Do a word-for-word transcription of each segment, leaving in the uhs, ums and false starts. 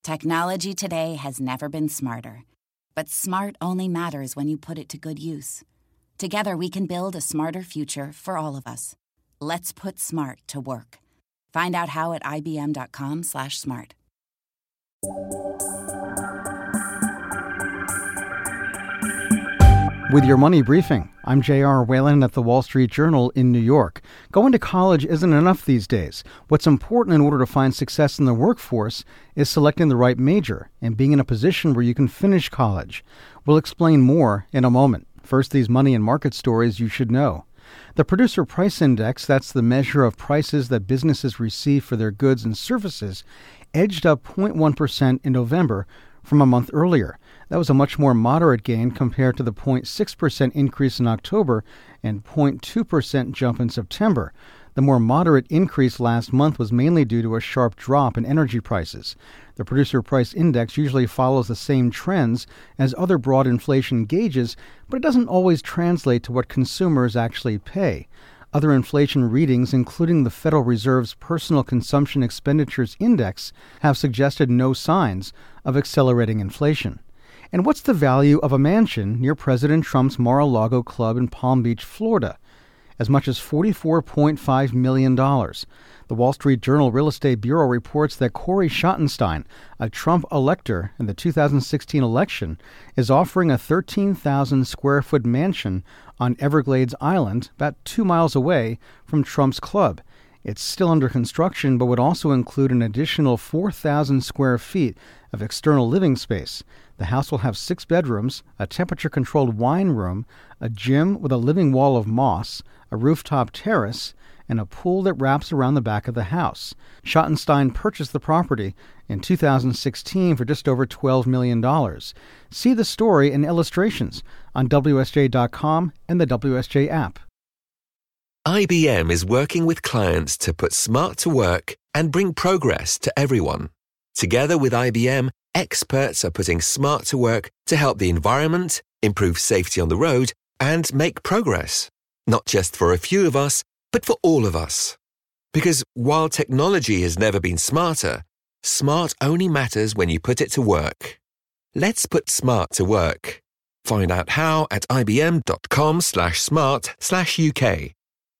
Technology today has never been smarter. But smart only matters when you put it to good use. Together we can build a smarter future for all of us. Let's put smart to work. Find out how at ibm.com slash smart. With your money briefing, I'm J R Whalen at the Wall Street Journal in New York. Going to college isn't enough these days. What's important in order to find success in the workforce is selecting the right major and being in a position where you can finish college. We'll explain more in a moment. First, these money and market stories you should know. The Producer Price Index, that's the measure of prices that businesses receive for their goods and services, edged up zero point one percent in November from a month earlier. That was a much more moderate gain compared to the zero point six percent increase in October and zero point two percent jump in September. The more moderate increase last month was mainly due to a sharp drop in energy prices. The Producer Price Index usually follows the same trends as other broad inflation gauges, but it doesn't always translate to what consumers actually pay. Other inflation readings, including the Federal Reserve's Personal Consumption Expenditures Index, have suggested no signs of accelerating inflation. And what's the value of a mansion near President Trump's Mar-a-Lago club in Palm Beach, Florida? As much as forty-four point five million dollars. The Wall Street Journal Real Estate Bureau reports that Corey Schottenstein, a Trump elector in the two thousand sixteen election, is offering a thirteen thousand square foot mansion on Everglades Island, about two miles away from Trump's club. It's still under construction, but would also include an additional four thousand square feet of external living space. The house will have six bedrooms, a temperature-controlled wine room, a gym with a living wall of moss, a rooftop terrace, and a pool that wraps around the back of the house. Schottenstein purchased the property in two thousand sixteen for just over twelve million dollars. See the story and illustrations on W S J dot com and the W S J app. I B M is working with clients to put smart to work and bring progress to everyone. Together with I B M, experts are putting smart to work to help the environment, improve safety on the road, and make progress. Not just for a few of us, but for all of us. Because while technology has never been smarter, smart only matters when you put it to work. Let's put smart to work. Find out how at ibm.com slash smart slash UK.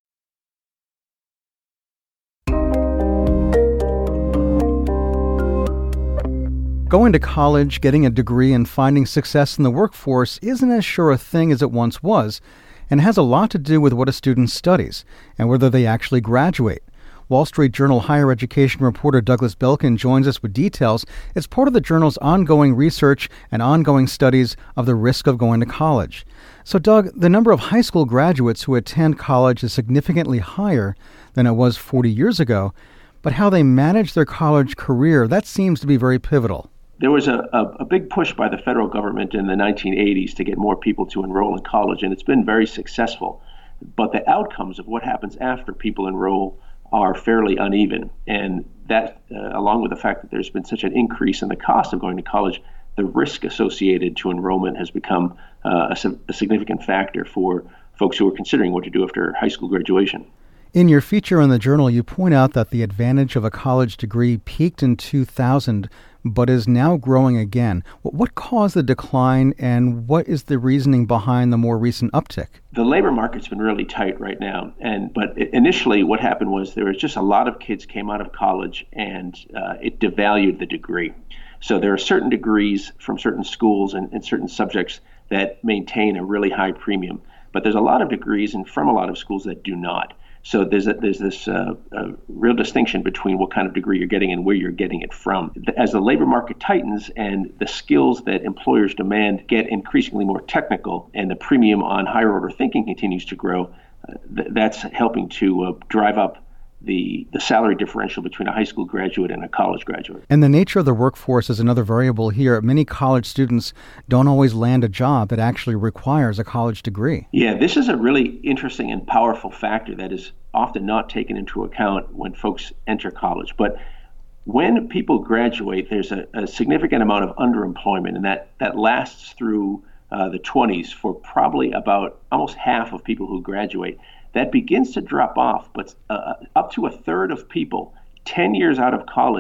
Going to college, getting a degree, and finding success in the workforce isn't as sure a thing as it once was, and has a lot to do with what a student studies and whether they actually graduate. Wall Street Journal higher education reporter Douglas Belkin joins us with details. It's part of the journal's ongoing research and ongoing studies of the risk of going to college. So, Doug, the number of high school graduates who attend college is significantly higher than it was forty years ago, but how they manage their college career, that seems to be very pivotal. There was a, a, a big push by the federal government in the nineteen eighties to get more people to enroll in college, and it's been very successful. But the outcomes of what happens after people enroll are fairly uneven. And that, uh, along with the fact that there's been such an increase in the cost of going to college, the risk associated to enrollment has become uh, a, a significant factor for folks who are considering what to do after high school graduation. In your feature in the journal, you point out that the advantage of a college degree peaked in two thousand, but is now growing again. What caused the decline, and what is the reasoning behind the more recent uptick? The labor market's been really tight right now, and but initially what happened was there was just a lot of kids came out of college, and uh, it devalued the degree. So there are certain degrees from certain schools and, and certain subjects that maintain a really high premium, but there's a lot of degrees and from a lot of schools that do not. So there's a, there's this uh, uh, real distinction between what kind of degree you're getting and where you're getting it from. As the labor market tightens and the skills that employers demand get increasingly more technical, and the premium on higher order thinking continues to grow, uh, th- that's helping to uh, drive up the the salary differential between a high school graduate and a college graduate. And the nature of the workforce is another variable here. Many college students don't always land a job that actually requires a college degree. Yeah, this is a really interesting and powerful factor that is often not taken into account when folks enter college. But when people graduate, there's a, a significant amount of underemployment, and that, that lasts through uh, the twenties for probably about almost half of people who graduate. That begins to drop off, but uh, up to a third of people ten years out of college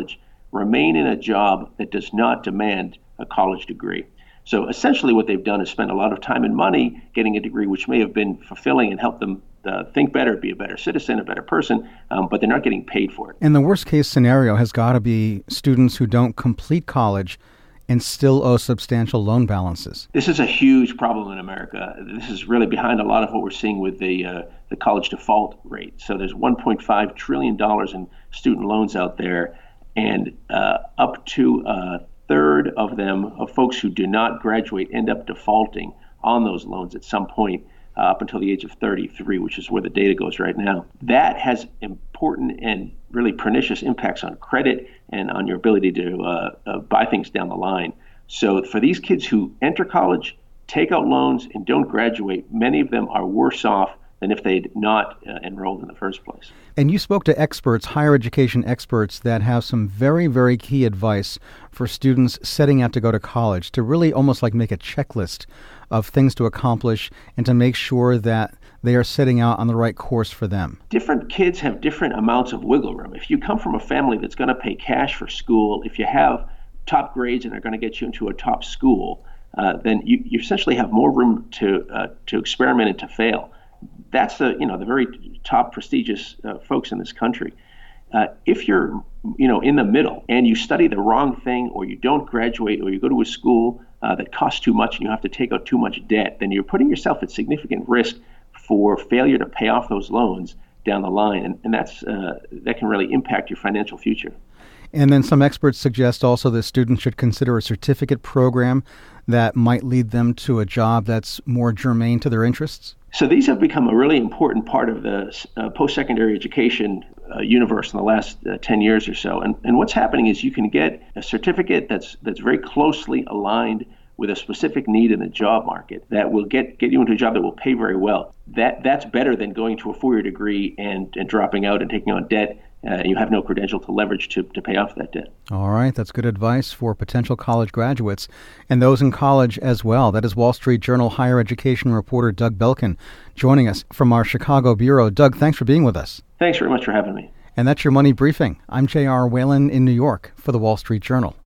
remain in a job that does not demand a college degree. So essentially what they've done is spend a lot of time and money getting a degree which may have been fulfilling and helped them uh, think better, be a better citizen, a better person, um, but they're not getting paid for it. And the worst case scenario has got to be students who don't complete college and still owe substantial loan balances. This is a huge problem in America. This is really behind a lot of what we're seeing with the uh, the college default rate. So there's one point five trillion dollars in student loans out there, and uh, up to a third of them, of folks who do not graduate, end up defaulting on those loans at some point uh, up until the age of thirty-three, which is where the data goes right now. That has important and really pernicious impacts on credit and on your ability to uh, uh, buy things down the line. So for these kids who enter college, take out loans, and don't graduate, many of them are worse off than if they'd not uh, enrolled in the first place. And you spoke to experts, higher education experts, that have some very, very key advice for students setting out to go to college, to really almost like make a checklist of things to accomplish and to make sure that they are setting out on the right course for them. Different kids have different amounts of wiggle room. If you come from a family that's going to pay cash for school, if you have top grades and are going to get you into a top school, uh, then you, you essentially have more room to uh, to experiment and to fail. That's the you know the very top prestigious uh, folks in this country. Uh, if you're you know in the middle and you study the wrong thing, or you don't graduate, or you go to a school uh, that costs too much and you have to take out too much debt, then you're putting yourself at significant risk for failure to pay off those loans down the line, and, and that's uh, that can really impact your financial future. And then some experts suggest also that students should consider a certificate program that might lead them to a job that's more germane to their interests. So these have become a really important part of the uh, post-secondary education uh, universe in the last uh, ten years or so. And, and what's happening is you can get a certificate that's that's very closely aligned with a specific need in the job market that will get, get you into a job that will pay very well. That that's better than going to a four-year degree and, and dropping out and taking on debt. Uh, you have no credential to leverage to, to pay off that debt. All right, that's good advice for potential college graduates and those in college as well. That is Wall Street Journal higher education reporter Doug Belkin joining us from our Chicago bureau. Doug, thanks for being with us. Thanks very much for having me. And that's your Money Briefing. I'm J R. Whalen in New York for the Wall Street Journal.